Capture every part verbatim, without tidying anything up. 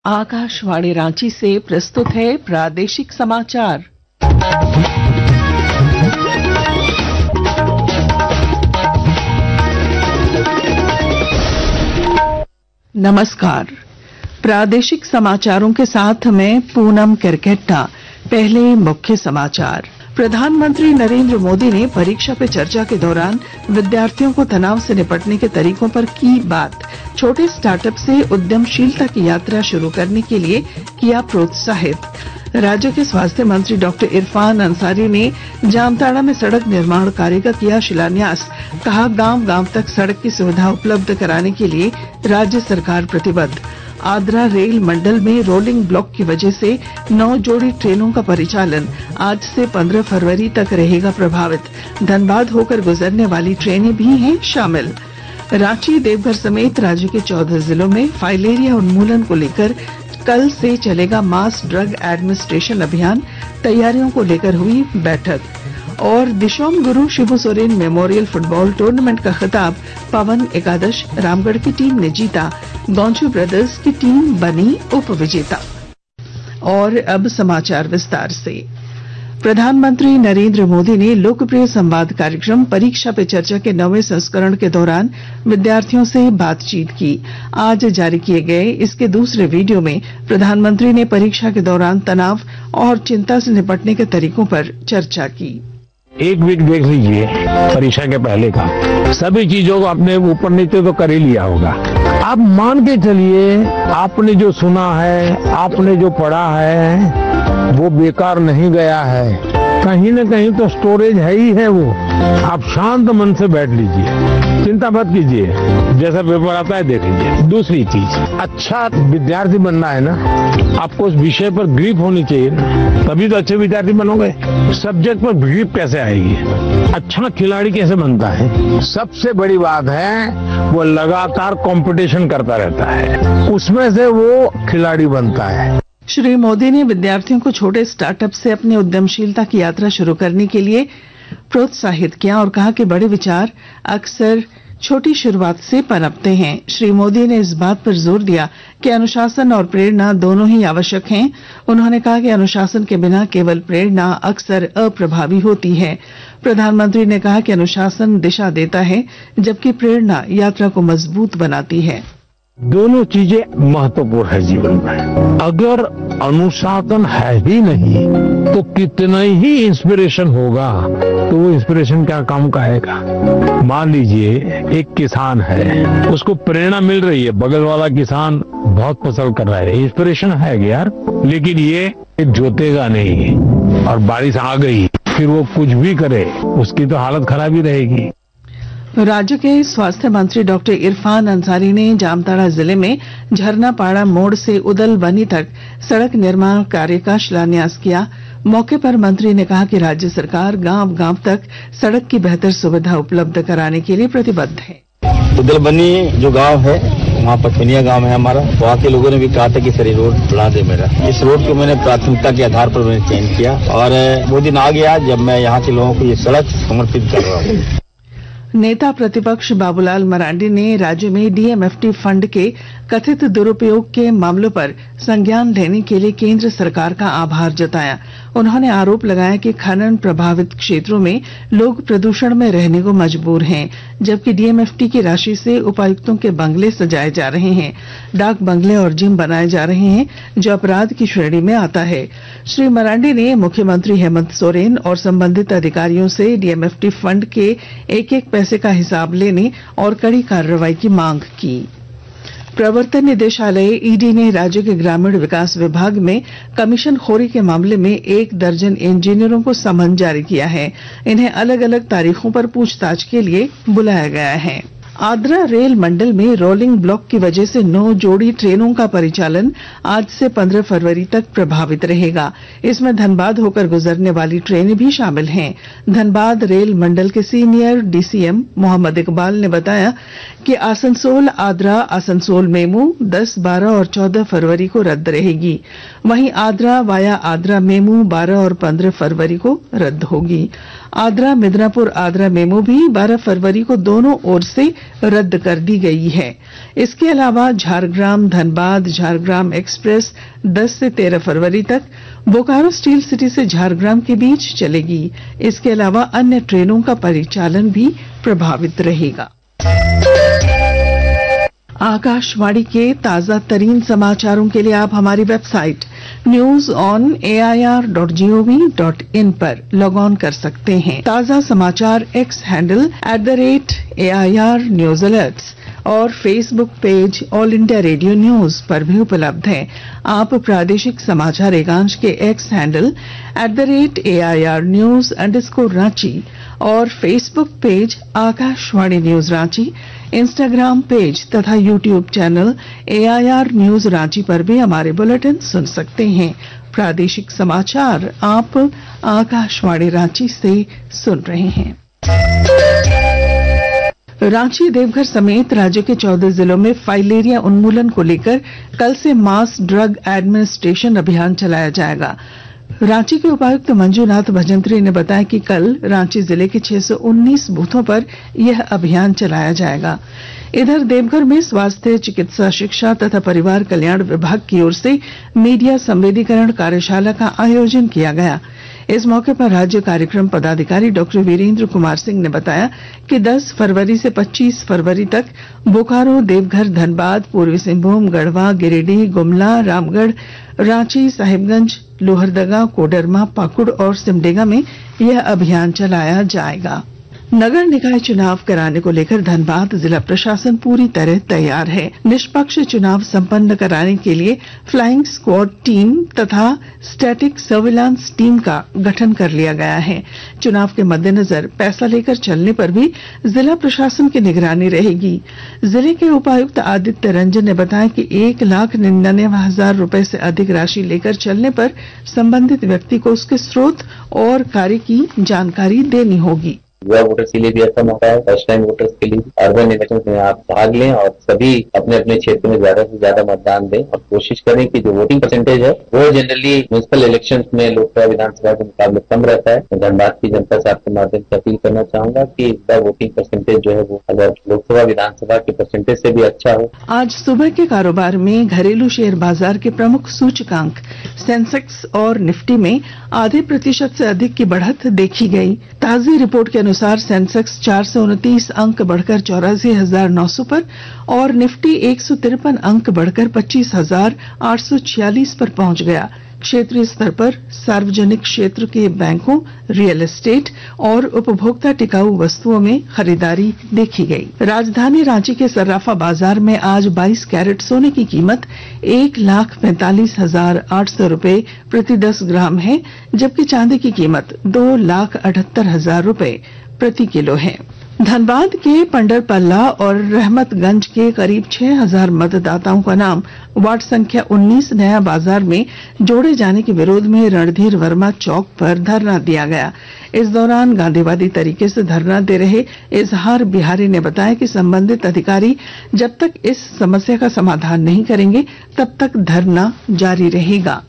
आकाशवाणी रांची से प्रस्तुत है प्रादेशिक समाचार। नमस्कार, प्रादेशिक समाचारों के साथ मैं पूनम किरकेट्टा। पहले मुख्य समाचार। प्रधानमंत्री नरेंद्र मोदी ने परीक्षा पे चर्चा के दौरान विद्यार्थियों को तनाव से निपटने के तरीकों पर की बात। छोटे स्टार्टअप से उद्यमशीलता की यात्रा शुरू करने के लिए किया प्रोत्साहित। राज्य के स्वास्थ्य मंत्री डॉक्टर इरफान अंसारी ने जामताड़ा में सड़क निर्माण कार्य का किया शिलान्यास। कहा, गांव गांव तक सड़क की सुविधा उपलब्ध कराने के लिए राज्य सरकार प्रतिबद्ध। आद्रा रेल मंडल में रोलिंग ब्लॉक की वजह से नौ जोड़ी ट्रेनों का परिचालन आज से पंद्रह फरवरी तक रहेगा प्रभावित। धनबाद होकर गुजरने वाली ट्रेनें भी हैं शामिल। रांची, देवघर समेत राज्य के चौदह जिलों में फाइलेरिया उन्मूलन को लेकर कल से चलेगा मास ड्रग एडमिनिस्ट्रेशन अभियान। तैयारियों को लेकर हुई बैठक। और Dishom Guru Shibu Soren memorial football tournament का खिताब पवन एकादश रामगढ़ की टीम ने जीता। गौंचू ब्रदर्स की टीम बनी उप विजेता। और अब समाचार विस्तार से। प्रधानमंत्री नरेंद्र मोदी ने लोकप्रिय संवाद कार्यक्रम परीक्षा पे चर्चा के नौवें संस्करण के दौरान विद्यार्थियों से बातचीत की। आज जारी किए गए इसके दूसरे वीडियो में प्रधानमंत्री ने परीक्षा के दौरान तनाव और चिंता से निपटने के तरीकों पर चर्चा की। एक वीक देख लीजिए परीक्षा के पहले का, सभी चीजों को अपने ऊपर नीचे तो कर ही लिया होगा। आप मान के चलिए, आपने जो सुना है, आपने जो पढ़ा है, वो बेकार नहीं गया है। कहीं न कहीं तो स्टोरेज है ही है वो। आप शांत मन से बैठ लीजिए, चिंता मत कीजिए, जैसा पेपर आता है देख लीजिए। दूसरी चीज, अच्छा विद्यार्थी बनना है ना, आपको उस विषय पर ग्रिप होनी चाहिए ना, तभी तो अच्छे विद्यार्थी बनोगे। सब्जेक्ट पर ग्रिप कैसे आएगी? अच्छा खिलाड़ी कैसे बनता है? सबसे बड़ी बात है वो लगातार कंपटीशन करता रहता है, उसमें से वो खिलाड़ी बनता है। श्री मोदी ने विद्यार्थियों को छोटे स्टार्टअप से अपनी उद्यमशीलता की यात्रा शुरू करने के लिए प्रोत्साहित किया और कहा कि बड़े विचार अक्सर छोटी शुरुआत से पनपते हैं। श्री मोदी ने इस बात पर जोर दिया कि अनुशासन और प्रेरणा दोनों ही आवश्यक हैं। उन्होंने कहा कि अनुशासन के बिना केवल प्रेरणा अक्सर अप्रभावी होती है। प्रधानमंत्री ने कहा कि अनुशासन दिशा देता है, जबकि प्रेरणा यात्रा को मजबूत बनाती है। दोनों चीजें महत्वपूर्ण है जीवन में। अगर अनुशासन है ही नहीं तो कितना ही इंस्पिरेशन होगा, तो वो इंस्पिरेशन क्या काम का आएगा? मान लीजिए एक किसान है, उसको प्रेरणा मिल रही है, बगल वाला किसान बहुत फसल कर रहा है, इंस्पिरेशन है यार, लेकिन ये जोतेगा नहीं और बारिश आ गई, फिर वो कुछ भी करे उसकी तो हालत खराब ही रहेगी। राज्य के स्वास्थ्य मंत्री डॉक्टर इरफान अंसारी ने जामताड़ा जिले में झरनापाड़ा मोड़ से उदल बनी तक सड़क निर्माण कार्य का शिलान्यास किया। मौके पर मंत्री ने कहा कि राज्य सरकार गांव गांव तक सड़क की बेहतर सुविधा उपलब्ध कराने के लिए प्रतिबद्ध है। उदल बनी जो गांव है, वहाँ पथनिया गांव है हमारा, वहाँ के लोगों ने भी कहा था कि सर ये रोड बना दे मेरा। इस रोड को मैंने प्राथमिकता के आधार पर मैंने चयन किया और वो दिन आ गया जब मैं यहाँ के लोगों को ये सड़क समर्पित कर रहा हूँ। नेता प्रतिपक्ष बाबूलाल मरांडी ने राज्य में डीएमएफटी फंड के कथित दुरुपयोग के मामलों पर संज्ञान लेने के लिए केंद्र सरकार का आभार जताया। उन्होंने आरोप लगाया कि खनन प्रभावित क्षेत्रों में लोग प्रदूषण में रहने को मजबूर हैं, जबकि डीएमएफटी की राशि से उपायुक्तों के बंगले सजाए जा रहे हैं, डाक बंगले और जिम बनाए जा रहे हैं, जो अपराध की श्रेणी में आता है। श्री मरांडी ने मुख्यमंत्री हेमंत सोरेन और संबंधित अधिकारियों से डीएमएफटी फंड के एक एक पैसे का हिसाब लेने और कड़ी कार्रवाई की मांग की। प्रवर्तन निदेशालय ईडी ने राज्य के ग्रामीण विकास विभाग में कमीशनखोरी के मामले में एक दर्जन इंजीनियरों को समन जारी किया है। इन्हें अलग अलग तारीखों पर पूछताछ के लिए बुलाया गया है। आद्रा रेल मंडल में रोलिंग ब्लॉक की वजह से नौ जोड़ी ट्रेनों का परिचालन आज से पंद्रह फरवरी तक प्रभावित रहेगा। इसमें धनबाद होकर गुजरने वाली ट्रेनें भी शामिल हैं। धनबाद रेल मंडल के सीनियर डीसीएम मोहम्मद इकबाल ने बताया कि आसनसोल आद्रा आसनसोल मेमू दस, बारह और चौदह फरवरी को रद्द रहेगी। वहीं आद्रा वाया आद्रा मेमू बारह और पंद्रह फरवरी को रद्द होगी। आद्रा मिदनापुर आद्रा मेमू भी बारह फरवरी को दोनों ओर से रद्द कर दी गई है। इसके अलावा झारग्राम धनबाद झारग्राम एक्सप्रेस दस से तेरह फरवरी तक बोकारो स्टील सिटी से झारग्राम के बीच चलेगी। इसके अलावा अन्य ट्रेनों का परिचालन भी प्रभावित रहेगा। आकाशवाणी के ताजा तरीन समाचारों के लिए आप हमारी website news on A I R dot G O V dot in पर लॉग ऑन कर सकते हैं। ताजा समाचार X handle at the rate A I R news alerts और Facebook page All India Radio news पर भी उपलब्ध है। आप प्रादेशिक समाचार एकांश के X handle at the rate A I R news underscore Ranchi और Facebook page Akashvani news Ranchi, Instagram page तथा YouTube channel A I R news Ranchi पर भी हमारे बुलेटिन सुन सकते हैं। प्रादेशिक समाचार आप आकाशवाणी रांची से सुन रहे हैं। रांची देवघर समेत राज्य के चौदह जिलों में फाइलेरिया उन्मूलन को लेकर कल से मास ड्रग एडमिनिस्ट्रेशन अभियान चलाया जाएगा। रांची के उपायुक्त मंजूनाथ भजंत्री ने बताया कि कल रांची जिले के छह सौ उन्नीस बूथों पर यह अभियान चलाया जाएगा। इधर देवघर में स्वास्थ्य चिकित्सा शिक्षा तथा परिवार कल्याण विभाग की ओर से मीडिया संवेदीकरण कार्यशाला का आयोजन किया गया। इस मौके पर राज्य कार्यक्रम पदाधिकारी डॉक्टर वीरेंद्र कुमार सिंह ने बताया कि दस फरवरी से पच्चीस फरवरी तक बोकारो देवघर धनबाद पूर्वी सिंहभूम गढ़वा गिरिडीह गुमला रामगढ़ रांची साहिबगंज लोहरदगा कोडरमा पाकुड़ और सिमडेगा में यह अभियान चलाया जाएगा। नगर निकाय चुनाव कराने को लेकर धनबाद जिला प्रशासन पूरी तरह तैयार है। निष्पक्ष चुनाव संपन्न कराने के लिए फ्लाइंग स्क्वाड टीम तथा स्टैटिक सर्विलांस टीम का गठन कर लिया गया है। चुनाव के मद्देनजर पैसा लेकर चलने पर भी जिला प्रशासन की निगरानी रहेगी। जिले के उपायुक्त आदित्य रंजन ने बताया कि एक लाख निन्यानवे हजार रूपये से अधिक राशि लेकर चलने पर संबंधित व्यक्ति को उसके स्रोत और कार्य की जानकारी देनी होगी। युवा वोटर्स के लिए भी अच्छा मौका है। फर्स्ट टाइम वोटर्स के लिए अर्बन इलेक्शन में आप भाग लें और सभी अपने अपने क्षेत्र में ज्यादा से ज्यादा मतदान दें और कोशिश करें कि जो वोटिंग परसेंटेज है वो जनरली म्यूनिसिपल इलेक्शन में लोकसभा विधानसभा के मुकाबले कम रहता है। धनबाद की जनता से आपके माध्यम से अपील करना चाहूंगा कि इस बार वोटिंग परसेंटेज जो है वो अगर लोकसभा विधानसभा के परसेंटेज से भी अच्छा हो। आज सुबह के कारोबार में घरेलू शेयर बाजार के प्रमुख सूचकांक सेंसेक्स और निफ्टी में आधे प्रतिशत से अधिक की बढ़त देखी गई। ताजी रिपोर्ट के अनुसार सेंसेक्स चार सौ उनतीस अंक बढ़कर चौरासी हजार नौ सौ पर और निफ्टी एक सौ तिरपन अंक बढ़कर पच्चीस हजार आठ सौ छियालीस पर पहुंच गया। क्षेत्रीय स्तर पर सार्वजनिक क्षेत्र के बैंकों, रियल एस्टेट और उपभोक्ता टिकाऊ वस्तुओं में खरीदारी देखी गई। राजधानी रांची के सर्राफा बाजार में आज बाईस कैरेट सोने की कीमत एक लाख पैंतालीस हजार आठ सौ रूपये प्रति दस ग्राम है, जबकि चांदी की कीमत दो लाख अठहत्तर हजार रूपये प्रति किलो है। धनबाद के पंडरपल्ला और रहमतगंज के करीब छह हजार मतदाताओं का नाम वार्ड संख्या उन्नीस नया बाजार में जोड़े जाने के विरोध में रणधीर वर्मा चौक पर धरना दिया गया। इस दौरान गांधीवादी तरीके से धरना दे रहे इजहार बिहारी ने बताया कि संबंधित अधिकारी जब तक इस समस्या का समाधान नहीं करेंगे तब तक धरना जारी रहेगा।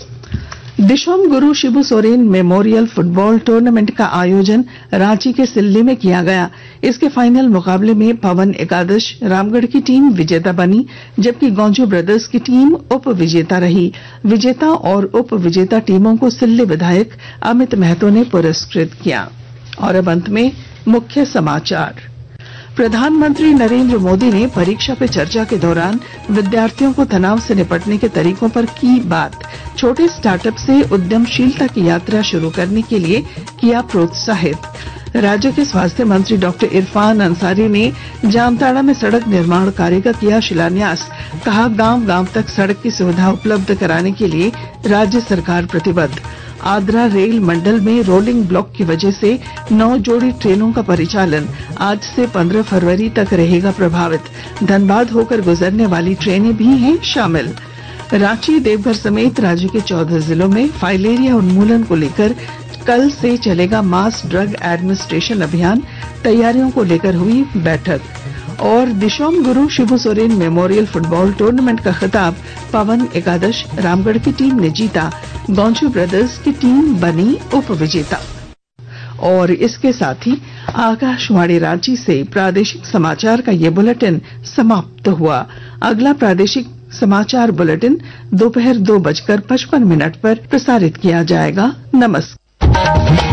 Dishom Guru Shibu Soren memorial football tournament का आयोजन रांची के सिल्ली में किया गया। इसके फाइनल मुकाबले में पवन एकादश रामगढ़ की टीम विजेता बनी, जबकि गौंजू ब्रदर्स की टीम उप विजेता रही। विजेता और उप विजेता टीमों को सिल्ली विधायक अमित महतो ने पुरस्कृत किया। और अब अंत में मुख्य समाचार। प्रधानमंत्री नरेंद्र मोदी ने परीक्षा पे चर्चा के दौरान विद्यार्थियों को तनाव से निपटने के तरीकों पर की बात। छोटे स्टार्टअप से उद्यमशीलता की यात्रा शुरू करने के लिए किया प्रोत्साहित। राज्य के स्वास्थ्य मंत्री डॉक्टर इरफान अंसारी ने जामताड़ा में सड़क निर्माण कार्य का किया शिलान्यास। कहा, गांव गांव तक सड़क की सुविधा उपलब्ध कराने के लिए राज्य सरकार प्रतिबद्ध। आद्रा रेल मंडल में रोलिंग ब्लॉक की वजह से नौ जोड़ी ट्रेनों का परिचालन आज से पंद्रह फरवरी तक रहेगा प्रभावित। धनबाद होकर गुजरने वाली ट्रेनें भी हैं शामिल। रांची देवघर समेत राज्य के चौदह जिलों में फाइलेरिया उन्मूलन को लेकर कल से चलेगा मास ड्रग एडमिनिस्ट्रेशन अभियान। तैयारियों को लेकर हुई बैठक। और Dishom Guru Shibu Soren memorial football tournament का खिताब पवन एकादश रामगढ़ की टीम ने जीता। गौंजू ब्रदर्स की टीम बनी उप विजेता। और इसके साथ ही आकाशवाणी रांची से प्रादेशिक समाचार का ये बुलेटिन समाप्त हुआ। अगला प्रादेशिक समाचार बुलेटिन दोपहर दो बजकर पचपन मिनट पर प्रसारित किया जाएगा। नमस्कार।